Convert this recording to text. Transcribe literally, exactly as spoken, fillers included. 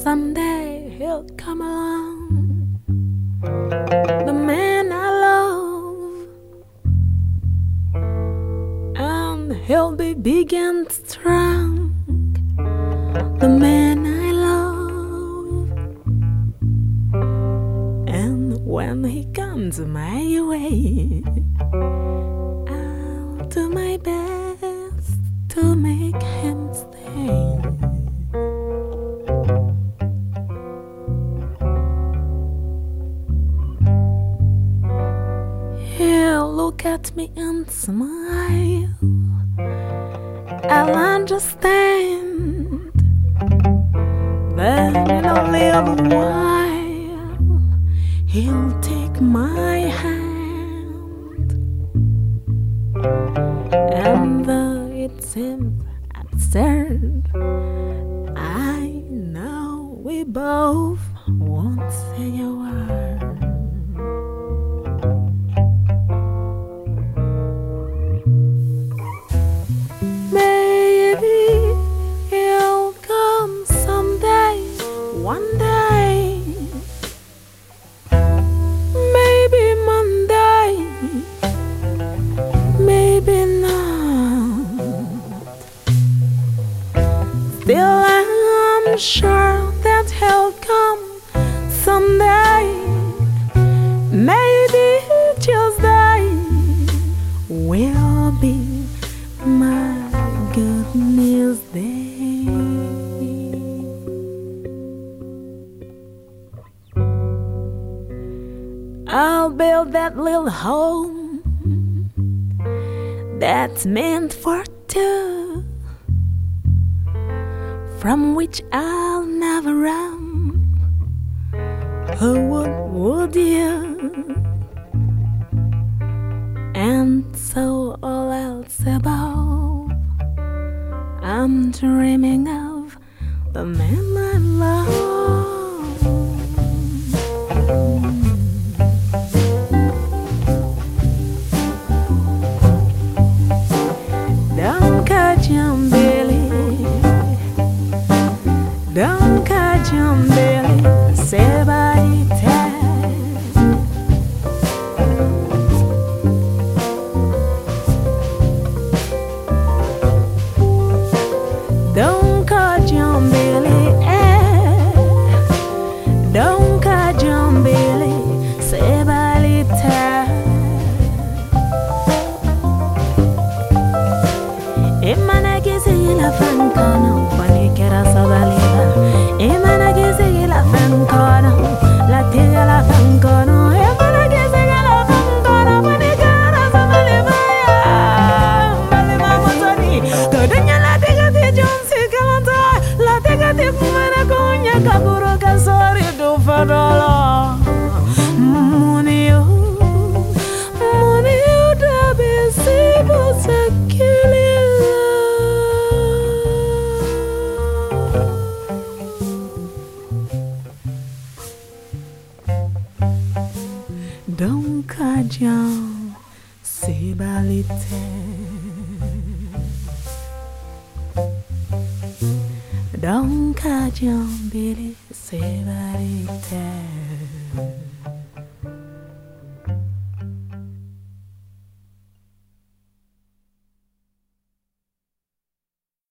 someday he'll come along, the man I love, and he'll be big and strong, the man I love. And when he comes my way, I'll do my best to make him stay. He'll look at me and smile, I'll understand. Then in a little while, he'll take my hand. And though it seems absurd, I know we both won't say a word. Maybe he'll come someday, one day, maybe Monday, maybe not. Still I'm sure that he'll come someday, maybe Tuesday will be my good news day. I'll build that little home that's meant for two, from which I'll never run. Who would, would you? And so all else above, I'm dreaming of the man I love. Don't catch him, Billy. Don't catch him, Billy. Say bye, Ted. Don't catch him, Billy. Eh. Don't catch him, Billy. Say bye, Ted. Imana kisi la fankono, pani kera sabalida. Imana kisi la fankono, la tiga la fankono. Imana kisi la fankono, pani kera sabalida. Malima motoni, kodenya la tiga ti jonsi kamanta, la tiga ti fumana konya kaburo kasori do fadola. Munio, munio da besi bosakili. Don't catch on, Sibalite. Don't catch on, Billy, Sibalite.